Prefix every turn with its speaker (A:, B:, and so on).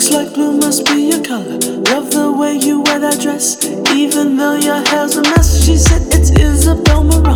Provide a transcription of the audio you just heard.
A: Looks like blue must be your color. Love the way you wear that dress, even though your hair's a mess. She said it's Isabel Marant.